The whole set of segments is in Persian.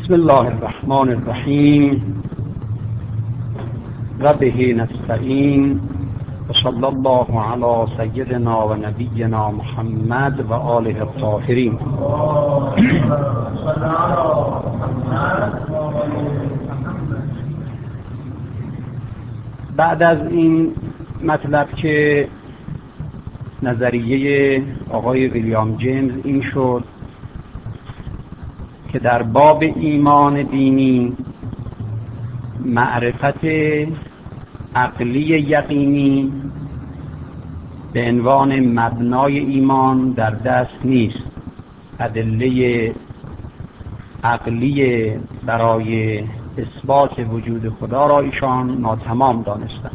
بسم الله الرحمن الرحیم و به نستعین و صلی الله علی سیدنا و نبینا محمد و آله الطاهرین. بعد از این مطلب که نظریه آقای ویلیام جیمز این شد که در باب ایمان دینی معرفت عقلی یقینی به عنوان مبنای ایمان در دست نیست، ادله عقلی برای اثبات وجود خدا را ایشان ناتمام دانستند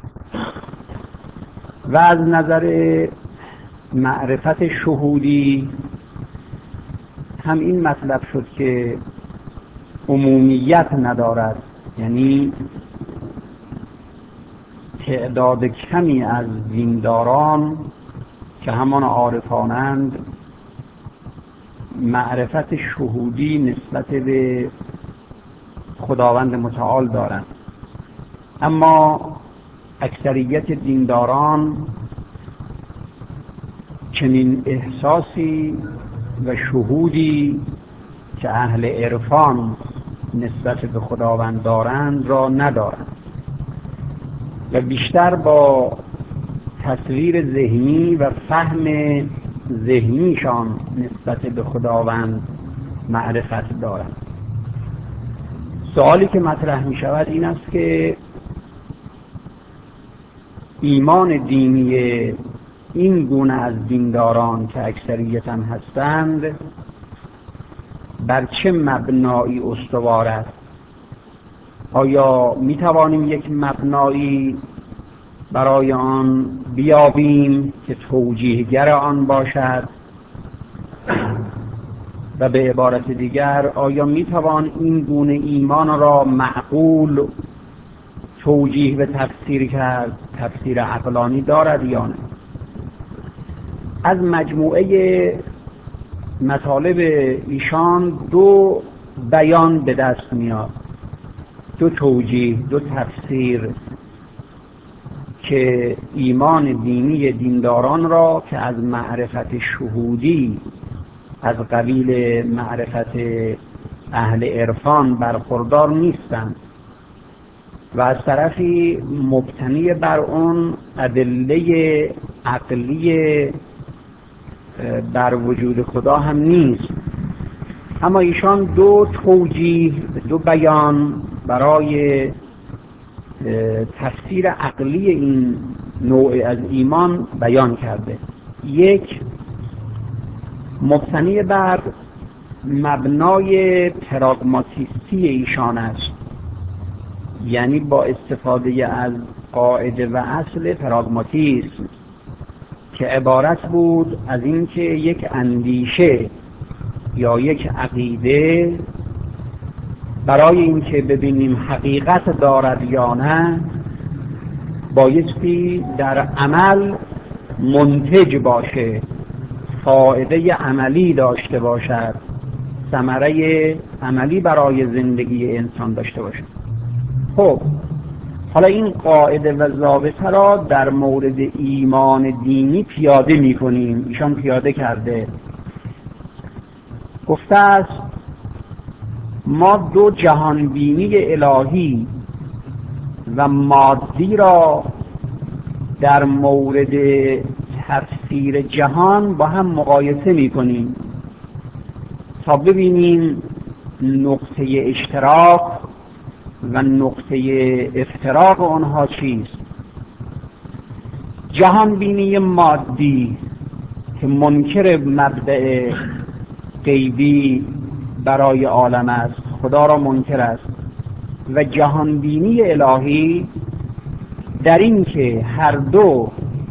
و از نظر معرفت شهودی هم این مطلب شد که عمومیت ندارد، یعنی تعداد کمی از دینداران که همان عارفانند معرفت شهودی نسبت به خداوند متعال دارند، اما اکثریت دینداران چنین احساسی و شهودی که اهل عرفان نسبت به خداوند دارند را ندارند و بیشتر با تصویر ذهنی و فهم ذهنیشان نسبت به خداوند معرفت دارند. سوالی که مطرح می شود این است که ایمان دینی این گونه از دینداران که اکثریت هم هستند بر چه مبنایی استوار است؟ آیا می توانیم یک مبنایی برای آن بیابیم که توجیهگر آن باشد؟ و به عبارت دیگر آیا می توان این گونه ایمان را معقول توجیه و تفسیر کرد؟ تفسیر عقلانی دارد یا نه؟ از مجموعه مطالب ایشان دو بیان به دست میاد، دو توجیه، دو تفسیر که ایمان دینی دینداران را که از معرفت شهودی از قبیل معرفت اهل عرفان برخوردار نیستند و از طرفی مبتنی بر اون ادله عقلی بر وجود خدا هم نیست، اما ایشان دو توجیه، دو بیان برای تفسیر عقلی این نوع از ایمان بیان کرده. یک مبتنی بر مبنای پراگماتیستی ایشان است، یعنی با استفاده از قاعده و اصل پراگماتیسم که عبارت بود از اینکه یک اندیشه یا یک عقیده برای اینکه ببینیم حقیقت دارد یا نه بایستی در عمل منتج باشه، فایده عملی داشته باشد، ثمره عملی برای زندگی انسان داشته باشد. خب حالا این قاعده و ضابطه را در مورد ایمان دینی پیاده می کنیم. ایشان پیاده کرده، گفته است ما دو جهانبینی الهی و مادی را در مورد تفسیر جهان با هم مقایسه می کنیم تا ببینیم نقطه اشتراک و نقطه افتراق آنها چیست. جهان بینی مادی که منکر مبدأ غیبی برای عالم است، خدا را منکر است، و جهان بینی الهی در این که هر دو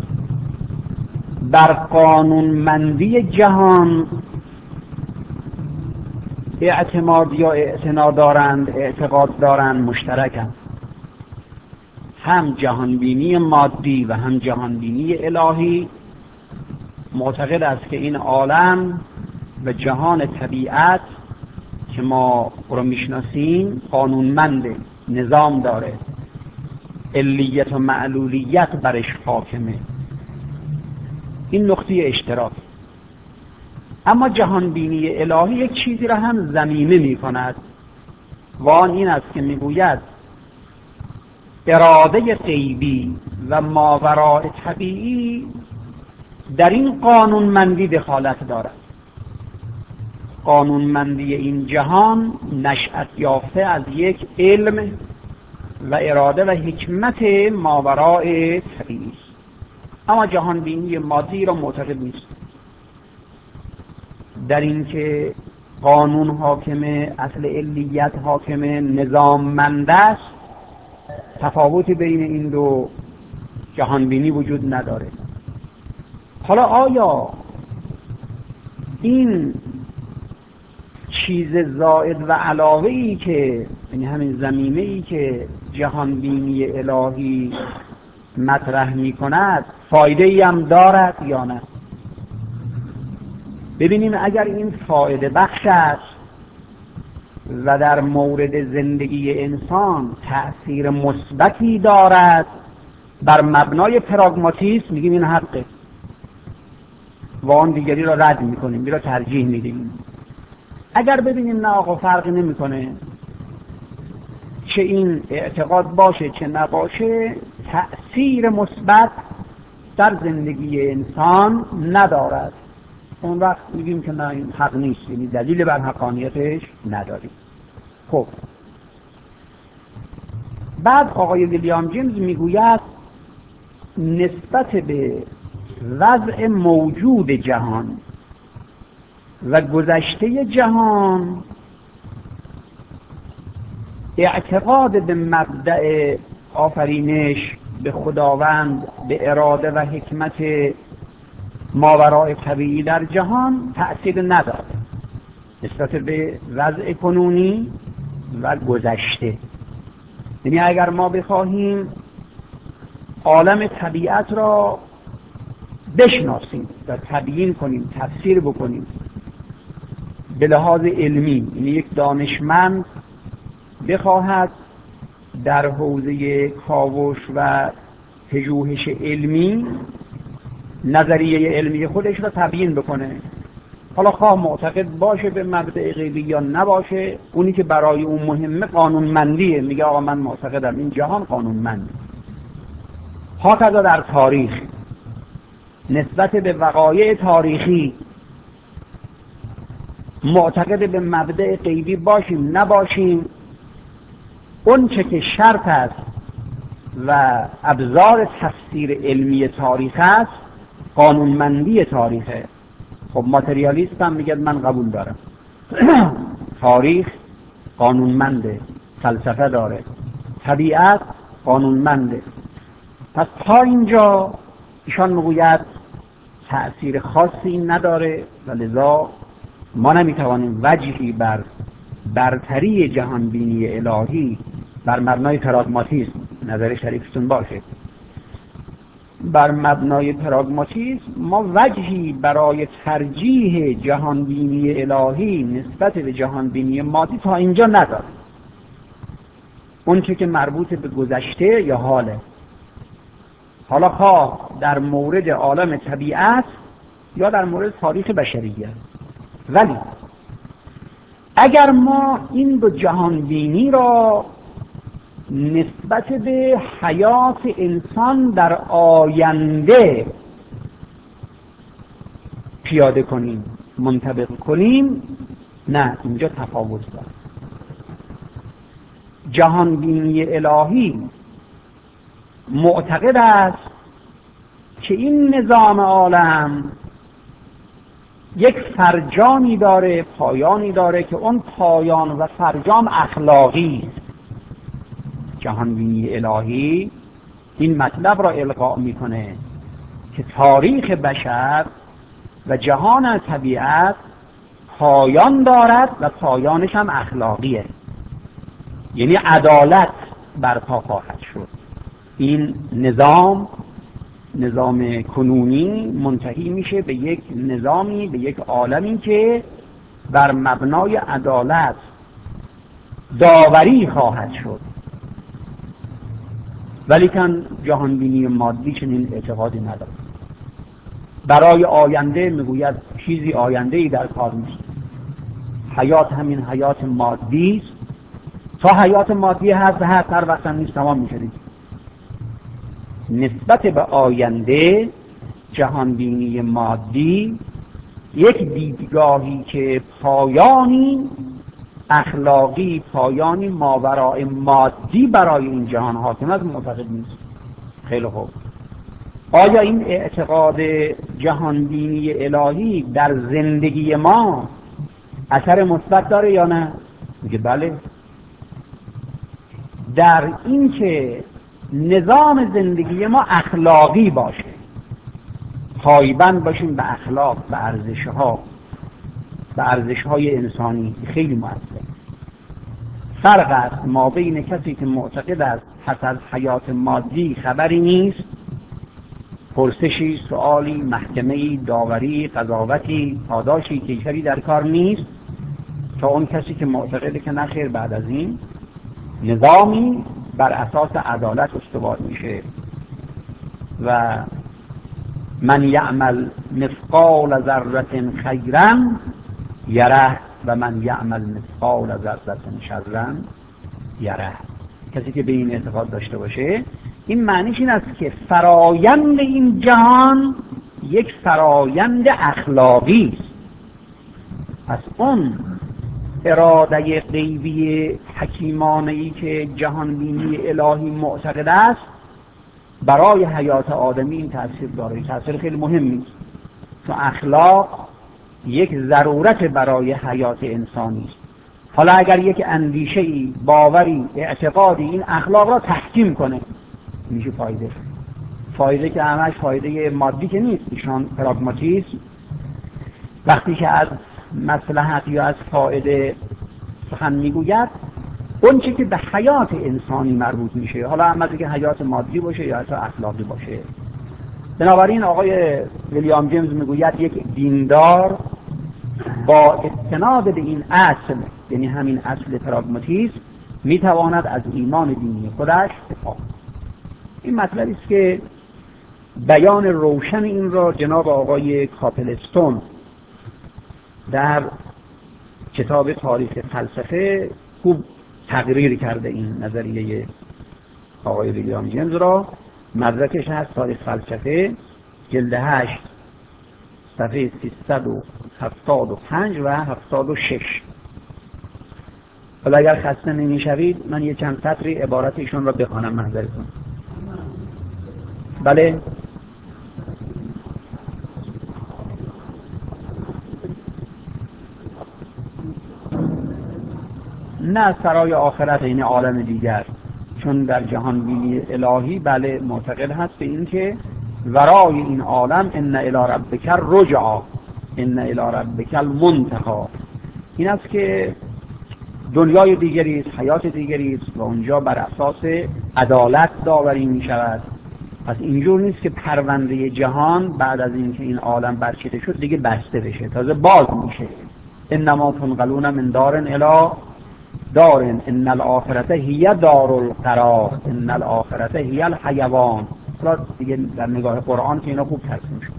بر قانونمندی جهان اعتماد یا اعتقاد دارند، مشترکند. هم جهانبینی مادی و هم جهانبینی الهی معتقد است که این عالم و جهان طبیعت که ما رو میشناسیم قانونمنده، نظام داره، علیت و معلولیت برش حاکمه. این نقطه اشتراک. اما جهانبینی الهی یک چیزی را هم ضمیمه می کند و آن این است که میگوید اراده غیبی و ماوراء طبیعی در این قانونمندی دخالت دارد. قانونمندی این جهان نشأت یافته از یک علم و اراده و حکمت ماوراء طبیعی است. اما جهانبینی مادی را معتقد نیست در اینکه قانون حاکمه، اصل علیت حاکمه، نظاممند است. تفاوتی بین این دو جهانبینی وجود نداره. حالا آیا این چیز زائد و علاوه‌ای که یعنی همین ضمیمه‌ای که جهانبینی الهی مطرح می‌کند فایده‌ای هم دارد یا نه؟ ببینیم اگر این فایده بخش است و در مورد زندگی انسان تأثیر مثبتی دارد بر مبنای پراگماتیسم، میگیم این حقه و آن دیگری را رد میکنیم، این را ترجیح میدیم. اگر ببینیم نه آقا فرقی نمیکنه چه این اعتقاد باشه چه نباشه، تأثیر مثبت در زندگی انسان ندارد، اون وقت میگیم که نه این حق نیست، یعنی دلیل بر حقانیتش نداریم. خب بعد آقای ویلیام جیمز میگوید نسبت به وضع موجود جهان و گذشته جهان اعتقاد به مبدأ آفرینش، به خداوند، به اراده و حکمت ماوراء طبیعی در جهان تأثیر ندارد نسبت به وضع کنونی و گذشته. یعنی اگر ما بخواهیم عالم طبیعت را بشناسیم و تبیین کنیم، تفسیر بکنیم به لحاظ علمی، یعنی یک دانشمند بخواهد در حوزه کاوش و پژوهش علمی نظریه علمی خودش را تبیین بکنه، حالا خواه معتقد باشه به مبدأ غیبی یا نباشه، اونی که برای اون مهمه قانونمندیه، میگه آقا من معتقدم این جهان قانونمند. هاکذا در تاریخ نسبت به وقایع تاریخی معتقد به مبدأ غیبی باشیم نباشیم، اون چه که شرط است و ابزار تفسیر علمی تاریخ است قانونمندی تاریخه. خب ماتریالیست هم میگه من قبول دارم تاریخ قانونمنده، فلسفه داره، طبیعت قانونمنده. پس تا اینجا ایشان میگوید تأثیر خاصی نداره و لذا ما نمیتوانیم وجهی بر برتری جهانبینی الهی بر مبنای پراگماتیسم، نظر شریفتون باشه، بر مبنای پراگماتیسم ما وجهی برای ترجیح جهانبینی الهی نسبت به جهانبینی مادی تا اینجا نداره. اون چه که مربوط به گذشته یا حاله، حالا خواه در مورد عالم طبیعت یا در مورد تاریخ بشریت. ولی اگر ما این دو جهانبینی را نسبت به حیات انسان در آینده پیاده کنیم، منطبق کنیم، نه، اینجا تفاوت داره. جهانبینی الهی معتقد است که این نظام عالم یک فرجامی داره، پایانی داره که اون پایان و فرجام اخلاقی است. جهانبینی الهی این مطلب را القا میکنه که تاریخ بشر و جهان طبیعت پایان دارد و پایانش هم اخلاقیه، یعنی عدالت برپا خواهد شد. این نظام کنونی منتهی میشه به یک نظامی، به یک عالمی که بر مبنای عدالت داوری خواهد شد، ولیکن جهانبینی مادی چنین اعتقادی ندارد. برای آینده میگوید چیزی آینده‌ای در کار نیست، حیات همین حیات مادی است، تا حیات مادی هست و هر وقت هم نیست تمام میشه. نسبت به آینده جهانبینی مادی یک دیدگاهی که پایانی اخلاقی، پایانی ماورای مادی برای این جهان حاکم است معتقد نیست. خیلی خوب، آیا این اعتقاد جهانبینی الهی در زندگی ما اثر مثبت داره یا نه؟ میگه بله. در این که نظام زندگی ما اخلاقی باشه، پایبند باشیم به اخلاق، به ارزش‌های انسانی، خیلی مهمه. فرق است ما بین کسی که معتقد است پس از حیات مادی خبری نیست، پرسشی، سوالی، محکمه‌ای، داوری، قضاوتی، پاداشی، کیفری در کار نیست، تا اون کسی که معتقده که نخیر، بعد از این نظامی بر اساس عدالت استوار میشه و من یعمل مثقال ذره خیرا یره و من یعمل مثقال ذره شرا یره. کسی که به این اعتقاد داشته باشه، این معنیش این است که فرایند این جهان یک فرایند اخلاقی است. پس اون اراده غیبی حکیمانه‌ای که جهانبینی الهی معتقد است برای حیات آدمی این تأثیر داره، تأثیر خیلی مهمی است، چون اخلاق یک ضرورت برای حیات انسانی است. حالا اگر یک اندیشه‌ای، باوری، اعتقادی این اخلاق را تحکیم کنه، میشه فایده که همش فایده مادی که نیست، ایشان پراگماتیسم، وقتی که از مصلحت یا از فایده سخن میگوید اون چی که به حیات انسانی مربوط میشه، حالا هم از اینکه حیات مادی باشه یا حتی اخلاقی باشه. بنابراین آقای ویلیام جیمز میگوید یک دیندار با استناد به این اصل، یعنی همین اصل پراگماتیسم، میتواند از ایمان دینی خودش دفاع کند. این مطلبی است که بیان روشن این را جناب آقای کاپلستون در کتاب تاریخ فلسفه خوب تقریر کرده. این نظریه آقای ویلیام جیمز را، مدرکش هست تاریخ فلسفه جلد 8 صفحه 375 و 76. حالا اگر خسته نمی‌شوید من یه چند سطری عبارت ایشون را بخوانم محضرتون. بله، نه سرای آخرت، این عالم دیگر، چون در جهان بینی الهی بله معتقد هست به این که ورای این عالم ان الی ربک الرجعی ان الی ربک المنتهی، این است که دنیای دیگری است، حیات دیگری است و اونجا بر اساس عدالت داوری می شود. پس اینجور نیست که پرونده جهان بعد از اینکه این عالم برچیده شد دیگه بسته بشه، تازه باز میشه. انما تنقلون من دار الی دار ان الاخرته هی دار القرار ان الاخرته هی الحیوان. خلاص دیگه در نگاه قرآن که اینا خوب ترسیم شد.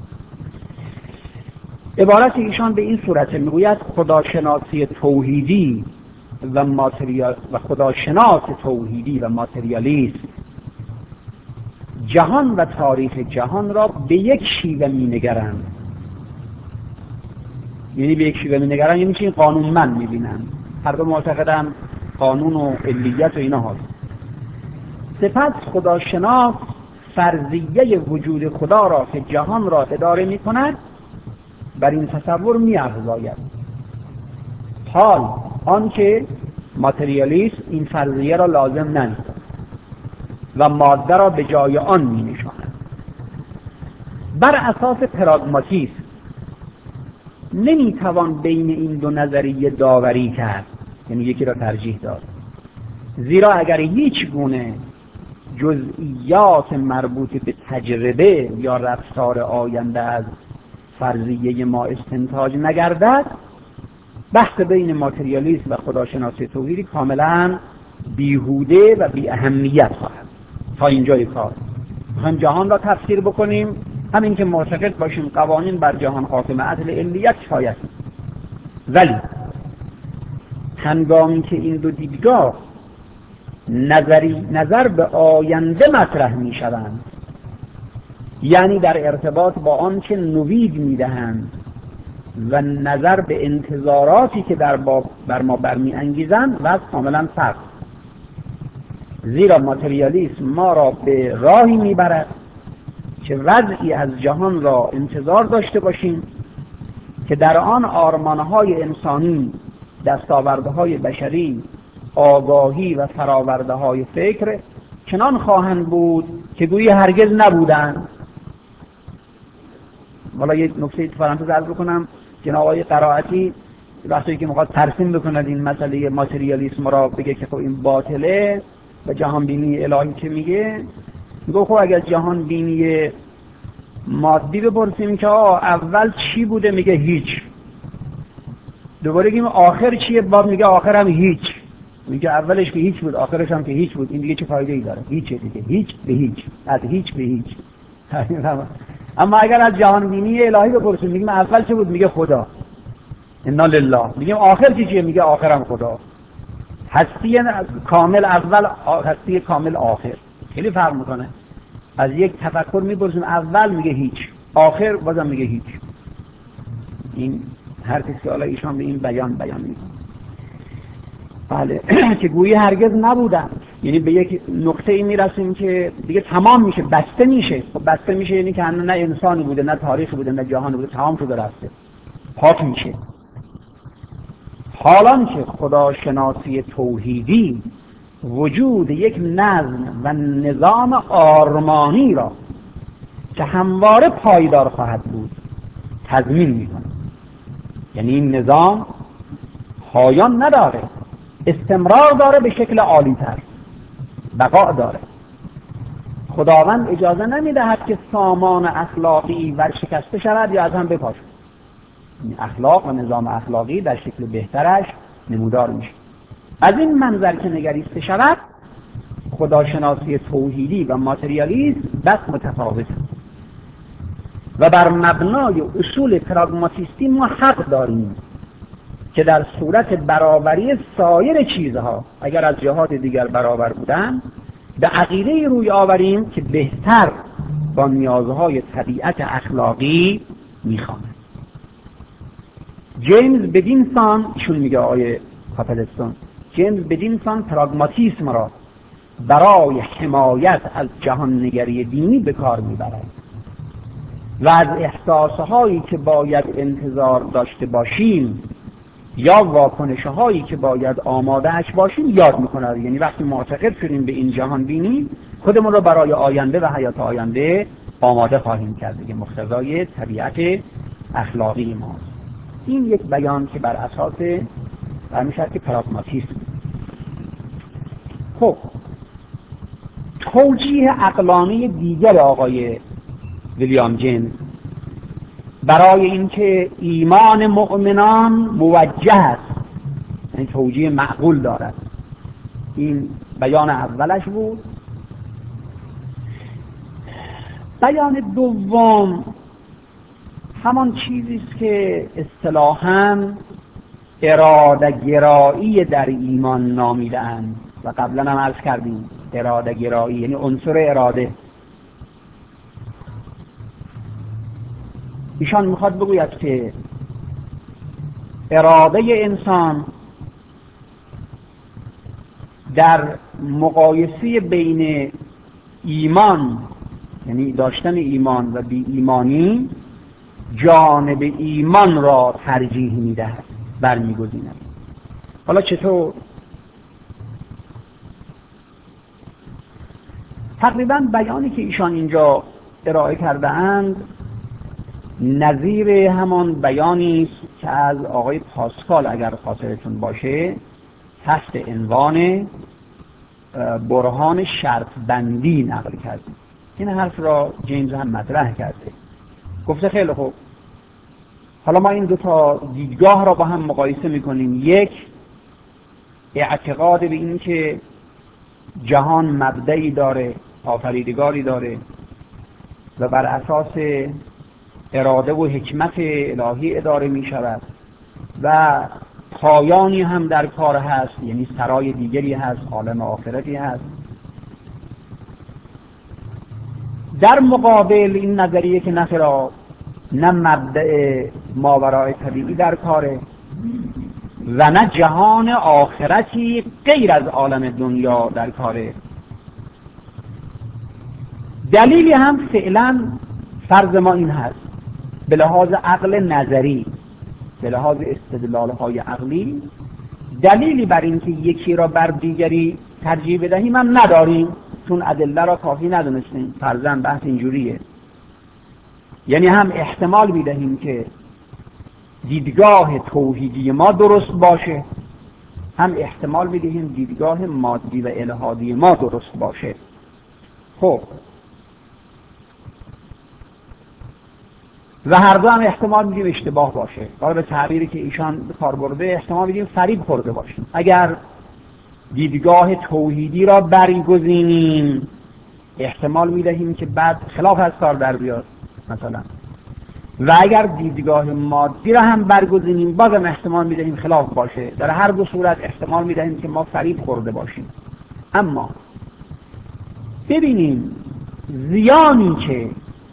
عبارت ایشان به این صورت میگوید خداشناسی توحیدی و خداشناس توحیدی و ماتریالیست جهان و تاریخ جهان را به یک شیوه می‌نگرند. یعنی به یک شیوه می‌نگرند یعنی چی؟ قانونمند می‌بینند. هر دو معتقدند قانون و علیت و اینا هست. سپس خداشناس فرضیه وجود خدا را که جهان را اداره می‌کند بر این تصور می‌افزاید. حال آنکه ماتریالیست این فرضیه را لازم ندارد و ماده را به جای آن می‌نشاند. بر اساس پراگماتیسم نمی‌توان بین این دو نظریه داوری کرد، یعنی یکی را ترجیح داد، زیرا اگر هیچ گونه جزئیات مربوط به تجربه یا رفتار آینده از فرضیه ما استنتاج نگردد، بحث بین ماتریالیسم و خداشناسی توحیدی کاملا بیهوده و بی اهمیت خواهد تا اینجای کار. میخوایم جهان را تفسیر بکنیم، همین که معتقد باشیم قوانین بر جهان حاکم عدل علیت کفایت. ولی هنگامی که این دو دیدگاه نظر به آینده مطرح میشوند، یعنی در ارتباط با آنچه نوید میدهند و نظر به انتظاراتی که بر ما برمی انگیزند، و کاملا فرق. زیرا ماتریالیسم ما را به راهی میبرد که وضعی از جهان را انتظار داشته باشیم که در آن آرمانهای انسانی، دستاوردهای بشری، آگاهی و فراوردهای فکر چنان خواهند بود که گویی هرگز نبودند. حالا یک نکته پرانتز عرض بکنم. جناب آقای قرائتی وقتی که میخواد ترسیم بکند این مسئله ماتریالیسم را، بگه که خب این باطله و جهان بینی الهی که میگه خب اگر جهان بینی مادی بپرسیم که اول چی بوده، میگه هیچ. دوباره بگیم آخر چیه، باب میگه آخر هم هیچ. میگه اولش که هیچ بود، آخرش هم که هیچ بود. این دیگه چه فایده ای داره؟ هیچه دیگه، هیچ به هیچ، از هیچ به هیچ. اما اگر از جهان بینی الهی بپرسیم، میگیم اول چه بود، میگه خدا، انا لله. میگیم آخر چیه، میگه آخرم خدا. هستی کامل اول، هستی کامل آخر. خیلی فرق میکنه. از یک تفکر میپرسیم اول میگه هیچ، آخر بازم میگه هیچ. این هر کسی که حالا ایشان به این بیان میکنه، بله که گویی هرگز نبودن. یعنی به یک نقطه ای میرسیم که دیگه تمام میشه، بسته میشه. خب بسته میشه یعنی که نه انسانی بوده، نه تاریخی بوده، نه جهانی بوده، تمام شده رفته، پاک میشه. حالان که خداشناسی توحیدی وجود یک نظم و نظام آرمانی را که همواره پایدار خواهد بود تضمین میکنه. یعنی این نظام پایان نداره، استمرار داره، به شکل عالی تر بقا داره. خداوند اجازه نمیدهد که سامان اخلاقی ورشکسته شود یا از هم بپاشه. اخلاق و نظام اخلاقی در شکل بهترش نمودار میشه. از این منظر که نگریسته شود، خداشناسی توحیدی و ماتریالیسم بس متفاوت و بر مبنای اصول پراگماتیستی ما حق داریم که در صورت برابری سایر چیزها، اگر از جهات دیگر برابر بودن، به عقیده روی آوریم که بهتر با نیازهای طبیعت اخلاقی میخواند. جیمز بدینسون، ایشون میگه آقای کاپلستون، جیمز بدینسون پراگماتیسم را برای حمایت از جهان نگری دینی به کار میبرد و از احساسهایی که باید انتظار داشته باشیم یا واکنشهایی که باید آماده‌اش باشیم یاد میکنه. یعنی وقتی معتقد شدیم به این جهان بینی، خودمون رو برای آینده و حیات آینده آماده خواهیم کرد که مقتضای طبیعت اخلاقی ماست. این یک بیان که بر اساس همیشه که پراگماتیسم. خب توجیه عقلانی دیگر آقای ویلیام جیمز برای اینکه ایمان مؤمنان موجه است، یعنی توجیه معقول دارد، این بیان اولش بود. بیان دوم همان چیزی است که اصطلاحاً اراده گرایی در ایمان نامیده‌اند و قبلا هم عرض کردیم اراده گرایی یعنی عنصر اراده. ایشان میخواد بگوید که اراده انسان در مقایسه بین ایمان یعنی داشتن ایمان و بی ایمانی جانب ایمان را ترجیح میدهد، برمیگزیند. حالا چطور؟ تقریبا بیانی که ایشان اینجا ارائه کرده اند نظیر همان بیانی است که از آقای پاسکال اگر خاطرتون باشه تحت عنوان برهان شرط بندی نقل کرده. این حرف را جیمز هم مطرح کرده، گفته خیلی خوب حالا ما این دو تا دیدگاه را با هم مقایسه میکنیم. یک، اعتقاد به این که جهان مبدئی داره، آفریدگاری داره و بر اساس اراده و حکمت الهی اداره می شود و پایانی هم در کار هست، یعنی سرای دیگری هست، عالم آخرتی هست. در مقابل این نظریه که نه مبدأ ماورای طبیعی در کاره و نه جهان آخرتی غیر از عالم دنیا در کاره. دلیلی هم فعلا فرض ما این هست، به لحاظ عقل نظری، به لحاظ استدلال‌های عقلی، دلیلی بر این که یکی را بر دیگری ترجیح بدهیم هم نداریم، چون ادله را کافی ندونستیم. فرضاً بحث اینجوریه، یعنی هم احتمال میدهیم که دیدگاه توحیدی ما درست باشه، هم احتمال میدهیم دیدگاه مادی و الحادی ما درست باشه. خب و هر دو هم احتمال میدیم اشتباه باشه. حالا به تعبیری که ایشان به کار برده، احتمال میدیم فریب خورده باشیم. اگر دیدگاه توحیدی را برگزینیم احتمال میدهیم که بعد خلاف از کار در بیاد مثلا، و اگر دیدگاه مادی را هم برگزینیم بازم احتمال میدهیم خلاف باشه. در هر دو صورت احتمال میدهیم که ما فریب خورده باشیم. اما ببینیم زیانی که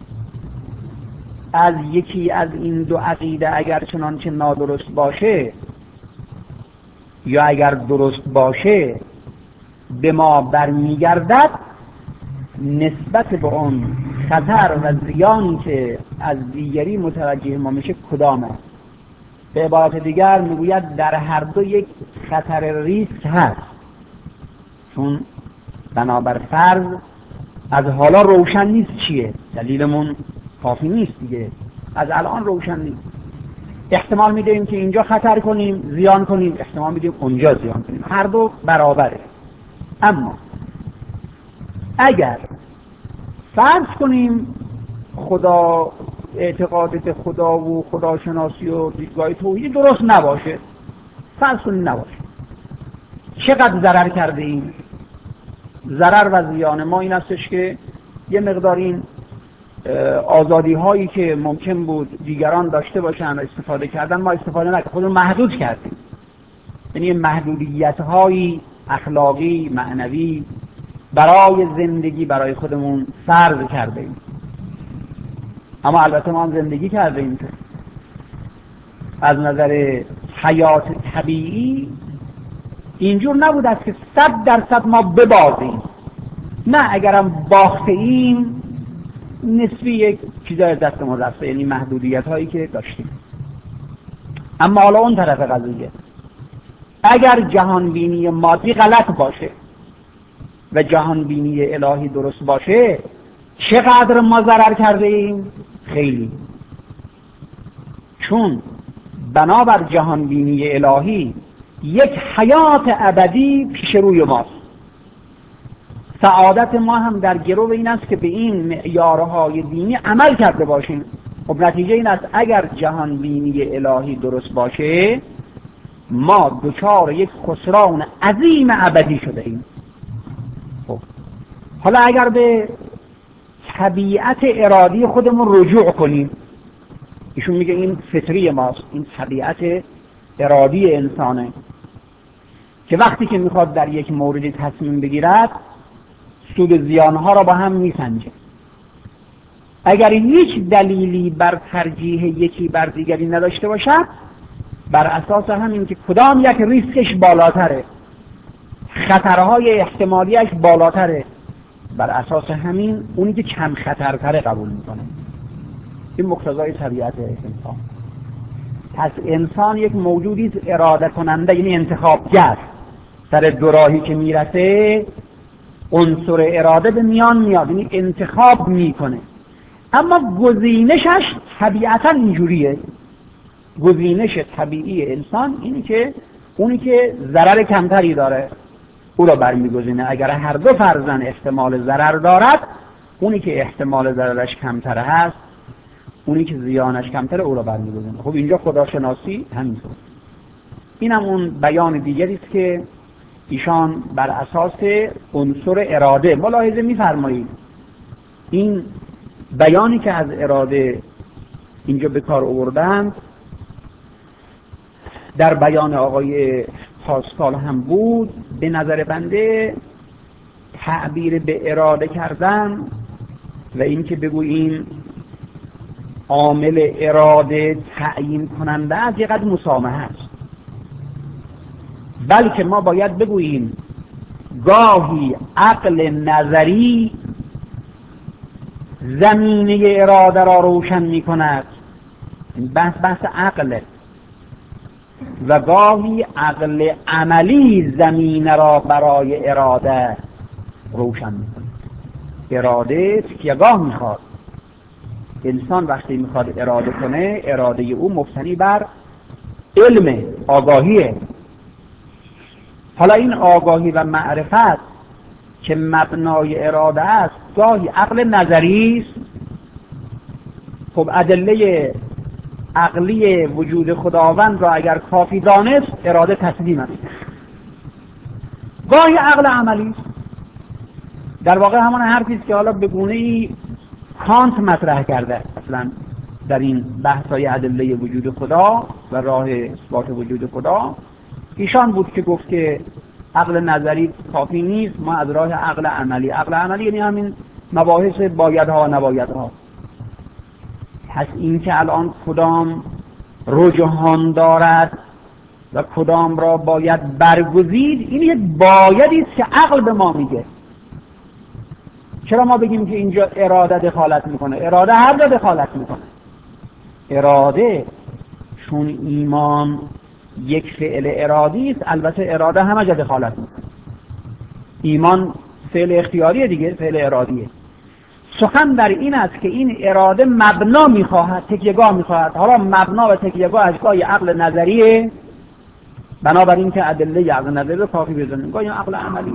از یکی از این دو عقیده اگر چنانچه نادرست باشه یا اگر درست باشه به ما برمیگردد، نسبت به اون خطر و زیانی که از دیگری متوجه ما میشه کدامه؟ به عبارت دیگر میگوید در هر دو یک خطر ریسک هست، چون بنابر فرض از حالا روشن نیست چیه، دلیلمون کافی نیست دیگه، از الان روشن نیست. احتمال میدیم که اینجا خطر کنیم زیان کنیم، احتمال میدیم اونجا زیان کنیم، هر دو برابره. اما اگر فرض کنیم خدا، اعتقادات خدا و خداشناسی و دیدگاه توحیدی درست نباشه، فرض کنیم نباشه، چقدر ضرر کرده ایم؟ ضرر و زیان ما این هستش که یه مقدار این آزادی هایی که ممکن بود دیگران داشته باشن و استفاده کردن ما استفاده نکردیم، خودمون محدود کردیم. یعنی محدودیت های اخلاقی معنوی برای زندگی برای خودمون فرض کرده ایم. اما البته ما هم زندگی کرده ایم. از نظر حیات طبیعی اینجور نبود است که 100% ما ببازیم. نه، اگرم باخته ایم نسبی یک چیزای دست ما رفته، یعنی محدودیت هایی که داشتیم. اما حالا اون طرف قضیه، اگر جهان بینی مادی غلط باشه و جهان بینی الهی درست باشه، چقدر ما ضرر کرده ایم؟ خیلی. چون بنابر جهان بینی الهی یک حیات ابدی پیش روی ماست. سعادت ما هم در گرو این است که به این معیارهای دینی عمل کرده باشیم. خب نتیجه این است اگر جهان بینی الهی درست باشه ما دچار یک خسران عظیم ابدی شده ایم. خب حالا اگر به طبیعت ارادی خودمون رجوع کنیم، ایشون میگه این فطری ماست، این طبیعت ارادی انسانه که وقتی که میخواد در یک موردی تصمیم بگیرد سود زیانها را با هم میسنجه. اگر هیچ دلیلی بر ترجیح یکی بر دیگری نداشته باشد، بر اساس همین که کدام یک ریسکش بالاتره، خطرهای احتمالیش بالاتره، بر اساس همین اونی که کم خطرتره قبول میکنه. این مقتضای طبیعت انسان. پس انسان یک موجودی است اراده کننده، یعنی انتخابگر. سر دوراهی که میرسه عنصر اراده به میان میاد، یعنی انتخاب میکنه. اما گزینشش طبیعتا اینجوریه. گزینش طبیعی انسان اینی که اونی که ضرر کمتری داره او را برمیگزینه. اگر هر دو فرضاً احتمال ضرر دارد، اونی که احتمال ضررش کمتر هست اونی که زیانش کمتره او را برمی‌گزینه. خب اینجا خداشناسی همینطور. این هم اون بیان دیگری است که ایشان بر اساس عنصر اراده ملاحظه می‌فرمایید. این بیانی که از اراده اینجا به کار آوردند در بیان آقای پاسکال هم بود. به نظر بنده تعبیر به اراده کردن و اینکه بگوییم عامل اراده تعیین کننده است یقدر مسامحه است، بلکه ما باید بگوییم گاهی عقل نظری زمینه اراده را روشن می کند، بحث عقله، و گاهی عقل عملی زمینه را برای اراده روشن می کند. اراده تکیه‌گاه میخواد. انسان وقتی میخواد اراده کنه، اراده او مبتنی بر علم، آگاهیه. حالا این آگاهی و معرفت که مبنای اراده است گاهی عقل نظری است. خب ادله عقلی وجود خداوند را اگر کافی دانست اراده تسلیم است. گاهی عقل عملی است. در واقع همان حرفی است که حالا به گونه‌ای کانت مطرح کرده اصلا در این بحث‌های ادله وجود خدا و راه اثبات وجود خدا. ایشان بود که گفت که عقل نظری کافی نیست، ما از راه عقل عملی یعنی همین مباحث بایدها و نبایدها. پس این که الان کدام رجحان دارد و کدام را باید برگزید، این یک بایدی است که عقل به ما میگه. چرا ما بگیم که اینجا اراده دخالت میکنه؟ اراده هر جا دخالت میکنه. اراده چون ایمان یک فعل ارادی است، البته اراده همه جا دخالت میکنه. ایمان فعل اختیاریه دیگه، فعل ارادیه. سخن در این است که این اراده مبنا میخواهد، تکیه‌گاه میخواهد. حالا مبنا و تکیه‌گاه از گاهی عقل نظریه، بنابراین که ادله عقل نظری رو کافی بزنیم، گاهی عقل عملی.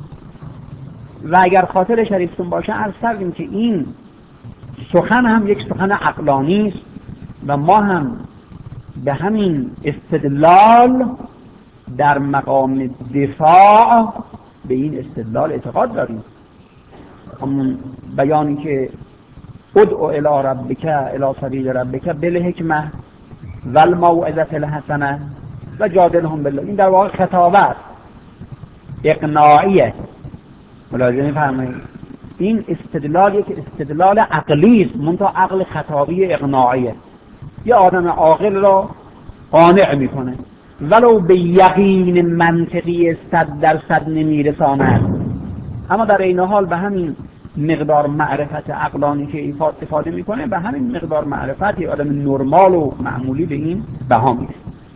و اگر خاطر شریفتون باشه عرض کردیم که این سخن هم یک سخن عقلانی است و ما هم به همین استدلال در مقام دفاع به این استدلال اعتقاد داریم. همون بیانی که ادعو الی ربک الی سبیل ربک بالحکمه و الموعظة الحسنه و جادلهم بالله، این در واقع خطابه است، اقناعیه. ملاحظه می‌فرمایید این استدلال یک استدلال عقلی است، منتها عقل خطابی اقناعیه. یه آدم عاقل را قانع میکنه ولو به یقین منطقی 100% نمیرساند، اما در این حال به همین مقدار معرفت عقلانی که استفاده میکنه، به همین مقدار معرفت یه آدم نرمال و معمولی به این بها میده.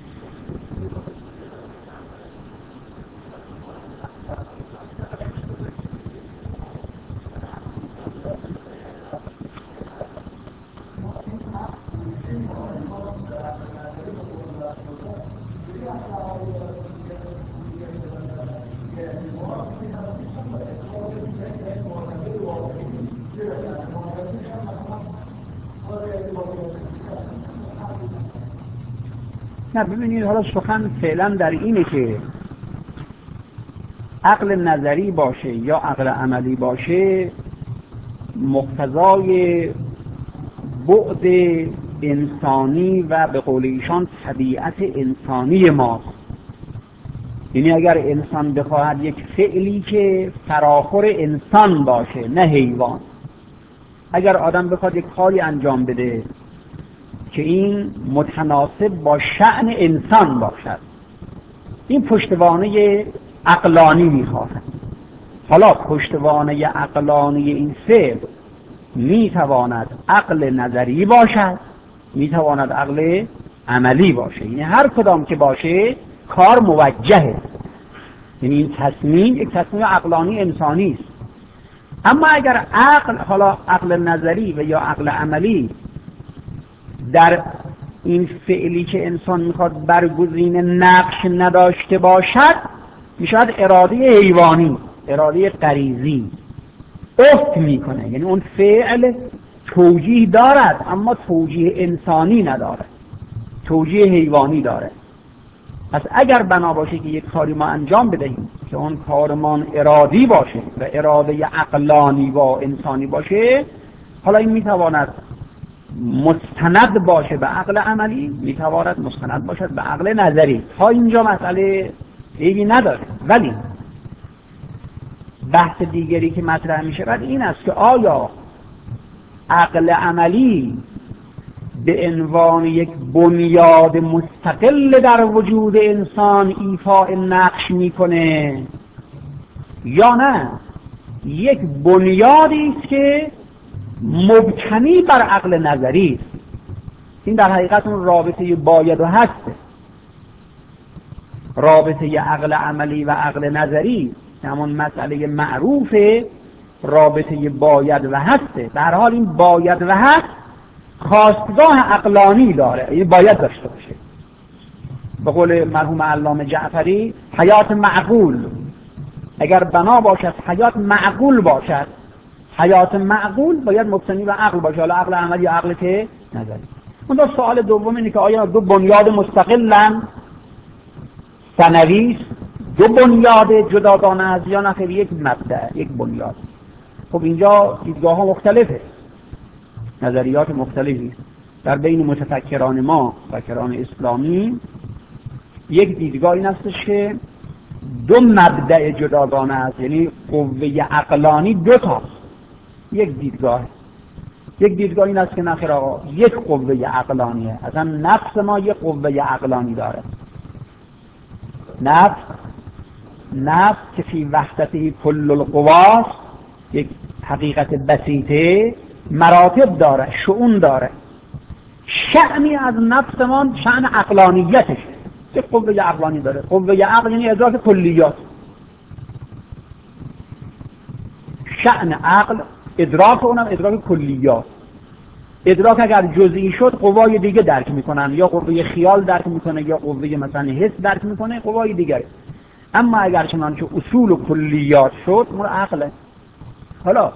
نه ببینید، حالا سخن فعلا در اینه که عقل نظری باشه یا عقل عملی باشه مقتضای بعد انسانی و به قول ایشان طبیعت انسانی ماست. یعنی اگر انسان بخواهد یک فعلی که فراخور انسان باشه نه حیوان، اگر آدم بخواد یک کاری انجام بده که این متناسب با شأن انسان باشد، این پشتوانه عقلانی میخواهد. حالا پشتوانه عقلانی این فعل میتواند عقل نظری باشد، میتواند عقل عملی باشه. یعنی هر کدام که باشه کار موجهه، یعنی این تصمیم یک تصمیم عقلانی انسانی است. اما اگر عقل، حالا عقل نظری و یا عقل عملی، در این فعلی که انسان میخواد برگزینه نقش نداشته باشد، میشود اراده حیوانی، اراده غریزی افت میکنه. یعنی اون فعل توجیه دارد اما توجیه انسانی ندارد، توجیه حیوانی داره. پس اگر بنا باشه که یک کاری ما انجام بدهیم که اون کارمان ارادی باشه و اراده عقلانی و انسانی باشه، حالا این میتواند مستند باشه به عقل عملی، میتواند مستند باشد به عقل نظری. تا اینجا مسئله عیبی نداره. ولی بحث دیگری که مطرح میشه بعد این است که آیا عقل عملی به عنوان یک بنیاد مستقل در وجود انسان ایفاء نقش میکنه یا نه یک بنیادی است که مبتنی بر عقل نظری است. این در حقیقت اون رابطه باید و هسته، رابطه عقل عملی و عقل نظری، همون مسئله معروف رابطه باید و هسته. در حال این باید و هست خواستگاه عقلانی داره، این باید داشته باشه. به قول مرحوم علامه جعفری حیات معقول، اگر بنا باشد حیات معقول باشد، حیات معقول باید مبتنی به عقل باشه، حالا عقل عملی یا عقل که نظری. اون دو سوال دوم اینه که آیا دو بنیاد مستقلن ثانوی، دو بنیاد جداگانه از یا نه یک مبدأ یک بنیاد؟ خب اینجا دیدگاه ها مختلفه، نظریات مختلفی در بین متفکران ما، متفکران اسلامی. یک دیدگاه این هستش که دو مبدأ جداگانه است، یعنی قوه عقلانی دو تاست. یک دیدگاه این است که نخیر آقا یک قوه عقلانیه، اصلا نفس ما یک قوه عقلانی داره. نفس که فی وحدته کل القواس، یک حقیقت بسیطه، مراتب داره، شؤون داره. شأنی از نفسمان شأن عقلانیتش، یک قوه عقلانی داره. قوه عقل یعنی ادراک کلیات. شأن عقل ادراک اونم ادراک کلیات. ادراک اگر جزئی شد قوای دیگه درک میکنن، یا قوه خیال درک میکنه یا قوه مثلا حس درک میکنه، قوای دیگه. اما اگر چنانچه اصول و کلیات شد اون عقله. حالا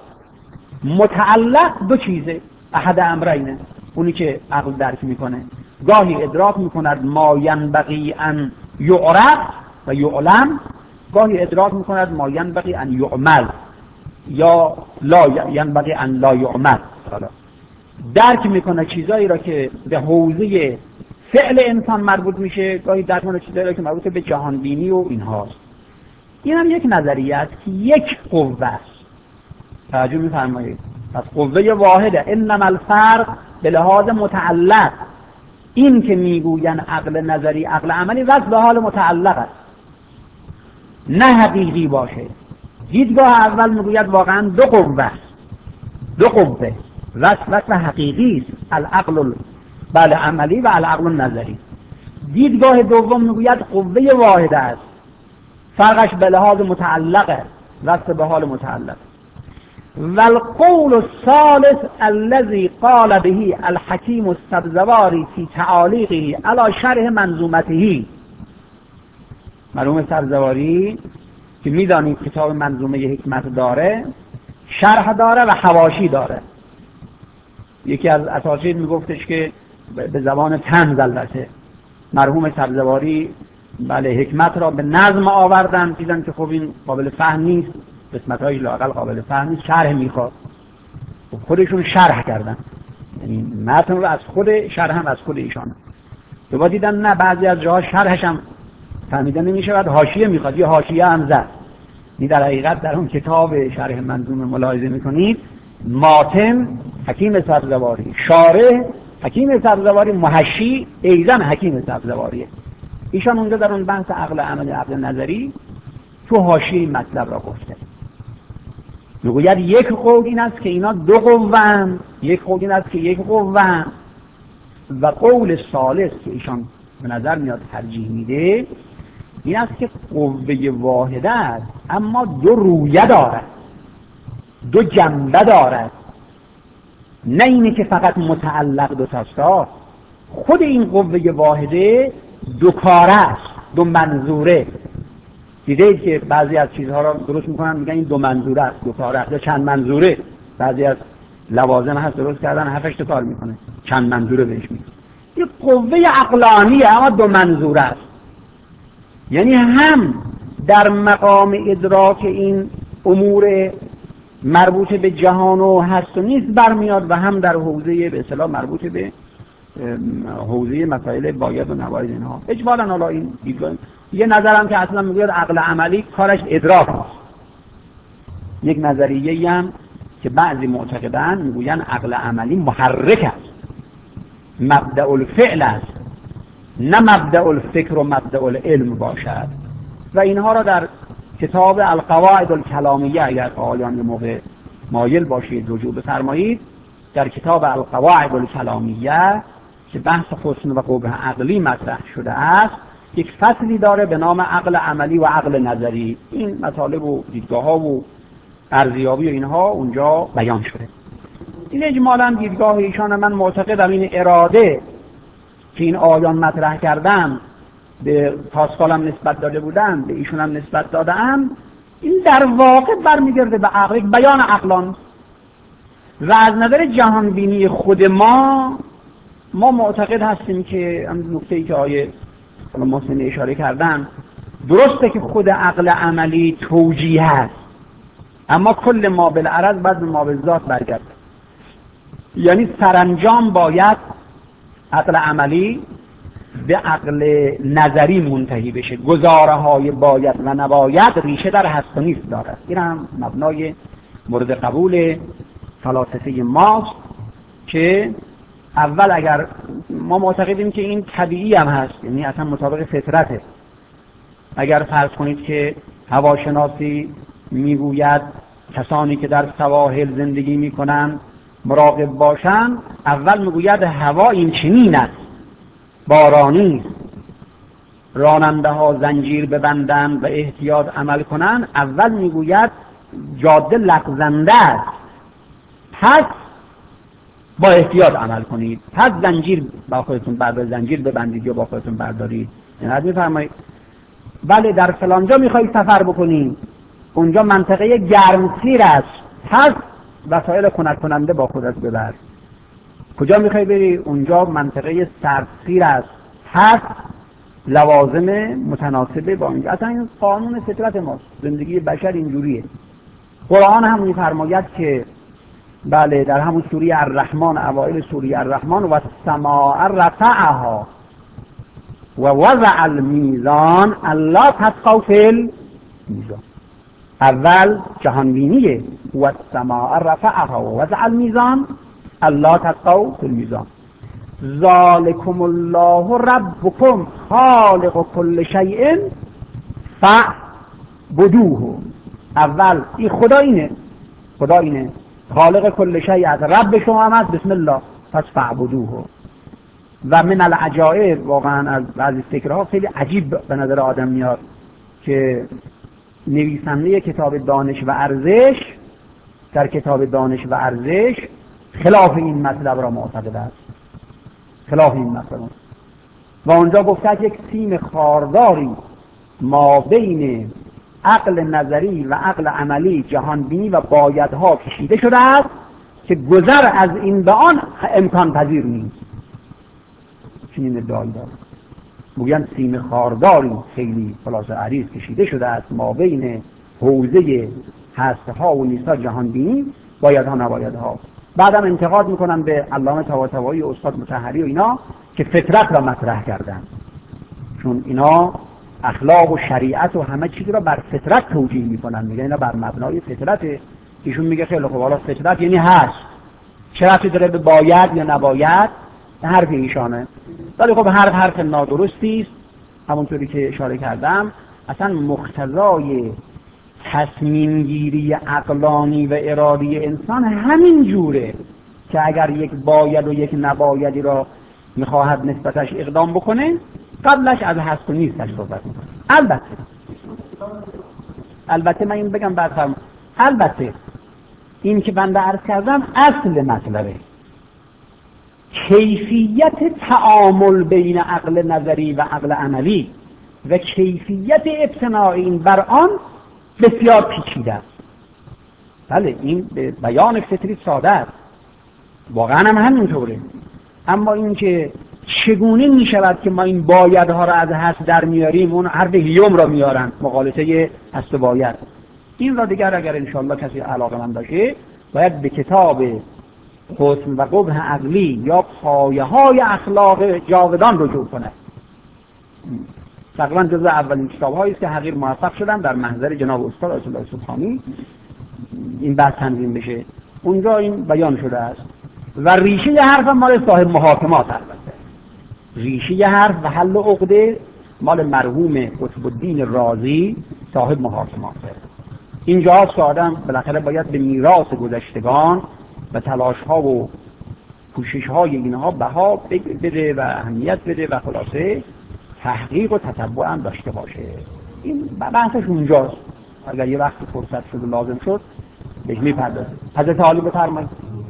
متعلق دو چیزه، احد امرینه، اونی که عقل درک میکنه گاهی ادراک میکند ما ینبغی ان یعرف و یعلم، گاهی ادراک میکند ما ینبغی ان یعمل یا لا ینبغی ان لا یعمل. حالا درک میکنه چیزایی را که به حوزه فعل انسان مربوط میشه، گاهی درک میکنه چیزایی را که مربوط به جهان بینی و اینهاست. این هم یک نظریه است که یک قوه است. توجه می‌فرمایید؟ پس قوه واحده. انما الفرق به لحاظ متعلق، این که میگوین عقل نظری عقل عملی وصل به حال متعلق است، نه حقیقی باشه. دیدگاه اول میگوید واقعا دو قوه است، دو قوه وصل حقیقی است، العقل بله عملی و العقل نظری. دیدگاه دوم میگوید قوه واحده است، فرقش به لحاظ متعلقه، وصل به حال متعلق. والقول الثالث الذي قال به الحكيم السبزواری في تعاليقه على شرح منظومته. مرحوم سبزواری که میدانید کتاب منظومه حکمت داره، شرح داره و حواشی داره. یکی از اساتید میگفتش که به زبان طنز البته مرحوم سبزواری بله حکمت را به نظم آوردن، دیدن که خب این قابل فهم نیست، قسمت‌هایش لااقل قابل فهم نیست، شرح میخواد. خودشون شرح کردن، یعنی متن رو از خود، شرح هم از خود ایشان. دوباره دیدن نه، بعضی از جاها شرحش هم فهمیده نمیشه، بعد حاشیه میخواد، یه حاشیه هم زد. این در حقیقت در اون کتاب شرح منظومه ملاحظه میکنید، ماتن حکیم سبزواری، شارح حکیم سبزواری، محشی ایضا حکیم سبزواریه. ایشان اونجا در اون بحث عقل عملی عقل نظری تو حاشیه مطلب را گفته. میگوید یک قول این است که اینا دو قوه‌اند، یک قول این است که یک قوه‌اند، و قول ثالث که ایشان به نظر میاد ترجیح میده این است که قوه واحده است اما دو رویه دارد، دو جنبه دارد، نه اینه که فقط متعلق دو تاستا. خود این قوه واحده دو کاره است، دو منظوره. دیدید که بعضی از چیزها را درست میکنن میگن این دو منظوره است، دو کاره است یا چند منظوره. بعضی از لوازم هست درست کردن 7 تا کار میکنه، چند منظوره بهش میگه. یه قوه عقلانیه اما دو منظوره است، یعنی هم در مقام ادراک این امور مربوط به جهان و هست و نیست برمیاد و هم در حوزه به اصطلاح مربوط به حوزه مسائل باید و نباید اینها. اجمالاً حالا این دیدگاه یه نظرم که اصلا میگه عقل عملی کارش ادراک است. یک نظریه‌ای هم که بعضی معتقدن میگوین عقل عملی محرک است، مبدأ الفعل است، نه مبدأ الفکر و مبدأ العلم باشد. و اینها را در کتاب القواعد الکلامیه اگر آیان موقع مایل باشید رجوع بفرمایید، در کتاب القواعد الکلامیه که بحث حسن و قبح عقلی مطرح شده است، یک فصلی داره به نام عقل عملی و عقل نظری. این مطالب و دیدگاه‌ها و ارزیابی و اینها اونجا بیان شده. این اجمالاً دیدگاه ایشان. من معتقدم این اراده که این آیان مطرح کردم به پاسکال هم نسبت داده بودن، به ایشون هم نسبت دادم، این در واقع برمیگرده به عقل، بیان عقلان. و از نظر جهانبینی خود ما معتقد هستیم که هم نکته‌ای که آیه محسن اشاره کردن درسته که خود عقل عملی توجیه هست، اما کل ما بالعرض بعد ما بالذات برگرده. یعنی سرانجام باید عقل عملی به عقل نظری منتهی بشه. گزاره های باید و نباید ریشه در هست و نیست دارد. این هم مبنای مورد قبول فلاسفه ماست که اول اگر ما معتقدیم که این طبیعی هم هست، یعنی اصلا مطابق فطرته. اگر فرض کنید که هواشناسی میگوید کسانی که در سواحل زندگی میکنن مراقب باشن، اول میگوید هوا این چنین است، بارانی است، راننده ها زنجیر ببندن و احتیاط عمل کنن. اول میگوید جاده لغزنده است، پس با احتیاط عمل کنید، پس زنجیر با خودتون بردارید، زنجیر ببندید یا با خودتون بردارید. یعنی میفرمایید بله در فلانجا میخوایی سفر بکنید، اونجا منطقه گرمسیر است، پس وسایل خنک کننده با خودت ببر. کجا میخوای بری؟ اونجا منطقه سردسیر است، پس لوازم متناسبه با اینجا. اصلا این قانون فطرت ماست، زندگی بشر اینجوریه. قرآن هم میفرماید که بله در همون سوره الرحمن، اوائل سوره الرحمن، و السماء رفعها و وضع المیزان الا تطغوا فی المیزان. اول جهانبینیه، و السماء رفعها و وضع المیزان الا تطغوا فی المیزان. ذالکم الله ربکم خالق کل شیء فاعبدوه. اول این خدا اینه خالق کل شیء، رب شما هم هست، بسم الله، پس فاعبدوه. و من العجائب، واقعا از بعضی فکرها خیلی عجیب به نظر آدم میاد که نویسنده کتاب دانش و ارزش در کتاب دانش و ارزش خلاف این مطلب را معتقد است، خلاف این مطلب. و اونجا گفته یک سیم خارداری ما بین عقل نظری و عقل عملی، جهانبینی و بایدها کشیده شده است که گذر از این به آن امکان پذیر نیست. چنین ادعایی دارد. میگن سیم خارداری خیلی خلاصه عریض کشیده شده است ما بین حوزه هستها و نیستها، جهانبینی، بایدها نبایدها. بعدم انتقاد میکنم به علامه طباطبایی و استاد مطهری و اینا که فطرت را مطرح کردن، چون اینا اخلاق و شریعت و همه چیز را بر فطرت توجیه میکنن، میگن اینا بر مبنای فطرته. ایشون میگه خیلی خوب، حالا فطرت یعنی هست، چه ربطی داره به باید یا نباید؟ حرف ایشانه. ولی خب حرف نادرستی است. همونطوری که اشاره کردم اصلا مقتضای تصمیم گیری عقلانی و ارادی انسان همین جوره که اگر یک باید و یک نبایدی را میخواهد نسبتش اقدام بکنه، قبلش از هست و نیستش صحبت میکنه. البته من این بگم بعد البته این که بنده عرض کردم اصل مطلبه، کیفیت تعامل بین عقل نظری و عقل عملی و کیفیت ابتناء این بر آن بسیار پیچیده است. بله این به بیان فطری ساده است، واقعا هم همینطوره. اما اینکه چگونه می شود که ما این بایدها را از هست در میاریم، اون حرف هیوم را میارن، مقالطه هست و باید. این را دیگر اگر انشاءالله کسی علاقه من باشه باید به کتاب حسن و قبح عقلی یا پایه های اخلاق جاودان رجوع کنه. تقریبا جزو اولین کتاب‌هایی است که حقیر موفق شدن در محضر جناب استاد آیت الله سبحانی این بحث تنظیم بشه. اونجا این بیان شده است و ریشه حرف مال صاحب محاکمات، البته ریشه حرف و حل عقده مال مرحوم قطب الدین رازی صاحب محاکمات. اینجاست که آدم بالاخره باید به میراث گذشتگان و تلاش‌ها و کوشش‌های اینها بها بده و اهمیت بده و خلاصه تحقیق و تتبع هم داشته باشه. این بحثش اونجاست. اگر یه وقت فرصت شد و لازم شد بهش میپردازیم. حضرت عالی بفرمایید.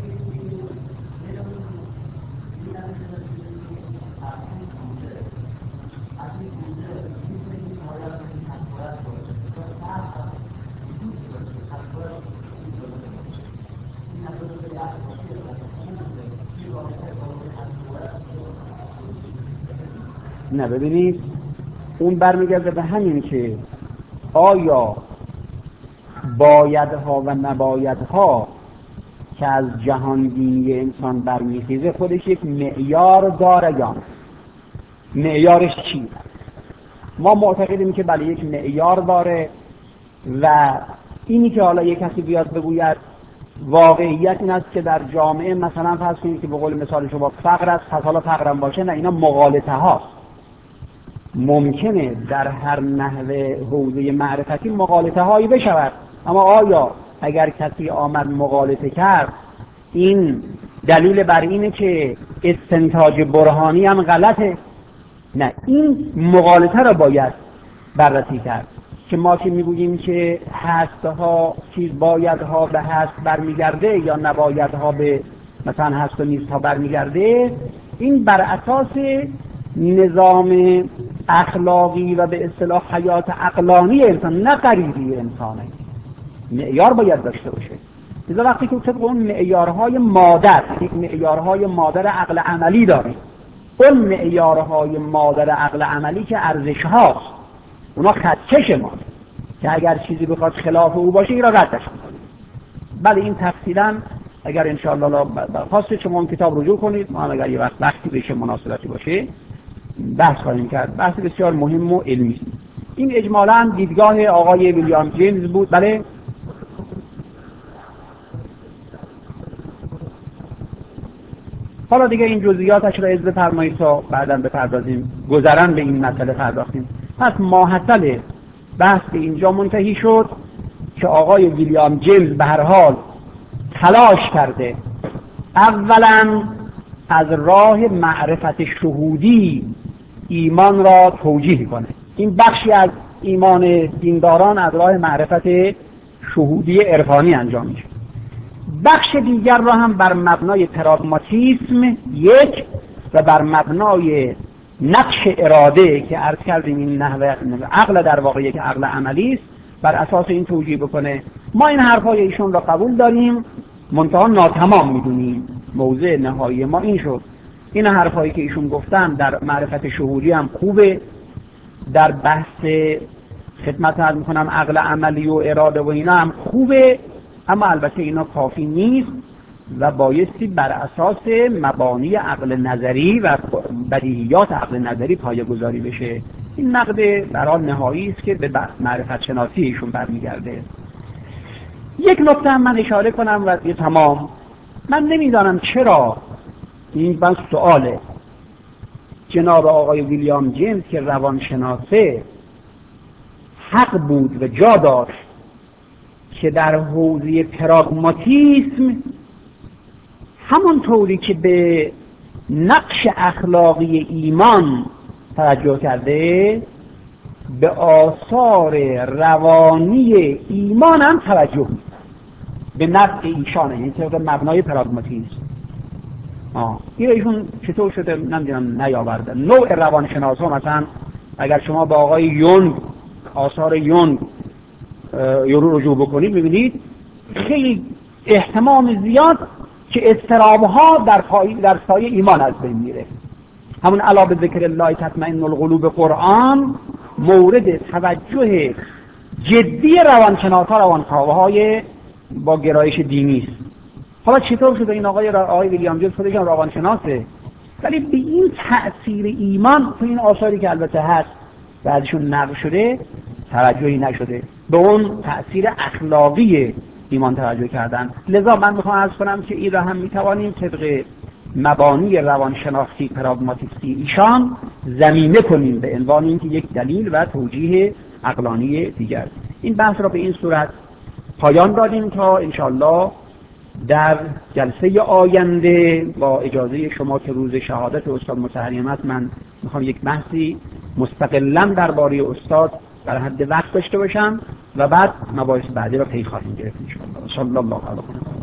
نه ببینید، اون برمیگرده به همین که آیا بایدها و نبایدها که از جهان بینی انسان برمیخیزه خودش یک معیار داره یا معیارش چی؟ ما معتقدیم که بله یک معیار داره و اینی که حالا یک کسی بیاد بگوید واقعیت این است که در جامعه مثلا فرض کنید که به قول مثال شما فقر است، پس حالا فقرم باشه، نه، اینا مغالطه هاست. ممکنه در هر نحوه حوزه معرفتی مغالطه هایی بشود، اما آیا اگر کسی آمد مغالطه کرد این دلیل بر اینه که استنتاج برهانی هم غلطه؟ نه، این مغالطه را باید بررسی کرد که ما که میگوییم که هستها چیز بایدها به هست برمیگرده یا نبایدها به مثلا هست و نیستها برمیگرده، این بر اساس نظام اخلاقی و به اصطلاح حیات عقلانی انسان، نه غریزی انسانه. معیار باید داشته باشه. لذا وقتی که طبق اون معیارهای مادر، یک معیارهای مادر عقل عملی داریم، اون معیارهای مادر عقل عملی که ارزش هاست، اونا خدکش ما که اگر چیزی بخواد خلاف او باشه این را ردش کنیم. بله این تفصیلا اگر انشاءالله خواست شما اون کتاب رجوع کنید، ما اگر یه وقتی بشه مناسبتی باشه بحث خواهیم کرد. بحث بسیار مهم و علمی. این اجمالاً دیدگاه آقای ویلیام جیمز بود. بله حالا دیگه این جزئیاتش را اجازه فرمایید تا بعداً بپردازیم، گذرن به این مسئله پرداختیم. پس ماحصل بحث اینجا منتهی شد که آقای ویلیام جیمز به هر حال تلاش کرده اولاً از راه معرفت شهودی ایمان را توجیه کنه. این بخشی از ایمان دینداران از راه معرفت شهودی عرفانی انجام میشه. بخش دیگر را هم بر مبنای پراگماتیسم یک و بر مبنای نقش اراده که عرض کردیم این نحوه عقل در واقع یک عقل عملی است، بر اساس این توجیه بکنه. ما این حرفای ایشون را قبول داریم، منتها ناتمام میدونیم. موضع نهایی ما این شد. این حرفایی که ایشون گفتن در معرفت شهودی هم خوبه، در بحث خدمت عرض میکنم عقل عملی و اراده و اینا هم خوبه، اما البته اینا کافی نیست و بایستی بر اساس مبانی عقل نظری و بدیهیات عقل نظری پایه گذاری بشه. این نقد برای نهایی است که به معرفت شناسی ایشون برمیگرده. یک نکته هم من اشاره کنم و دیگه تمام. من نمیدانم چرا این بس سؤاله جناب آقای ویلیام جیمز که روانشناسه حق بود و جا داشت که در حوزه پراگماتیسم همونطوری که به نقش اخلاقی ایمان توجه کرده به آثار روانی ایمان هم توجه به نفع ایشانه، یعنی طبق مبنای پراگماتیسم. این ایشون چطور شده نمیدونم نیاورده. نوع روانشناس ها مثلا اگر شما با آقای یونگ آثار یونگ رجوع بکنید میبینید خیلی اهتمام زیاد که اضطراب‌ها در سایه ایمان از بین میره. همون الا به ذکر الله تطمئن القلوب قرآن مورد توجه جدی روانشناسا روانکاوهای با گرایش دینی است. حالا چطور شده این آقای ویلیام جیمز خودش هم روانشناسه، ولی به این تأثیر ایمان تو این آثاری که البته هست بعدشون نقل شده توجهی نشده، به اون تأثیر اخلاقی ایمان توجه کردن. لذا من میخوام عرض کنم که این را هم میتوانیم طبق مبانی روانشناختی پراگماتیستی ایشان زمینه کنیم به عنوان اینکه یک دلیل و توجیه عقلانی دیگر. این بحث را به این صورت پایان دادیم تا انشاءالله در جلسه آینده با اجازه شما که روز شهادت استاد مطهریان است من میخوام یک بحثی مستقلاً درباره استاد در حد وقت داشته باشم و بعد مباحث بعدی را پی خواهیم گرفت انشاءالله. صلی الله علیه و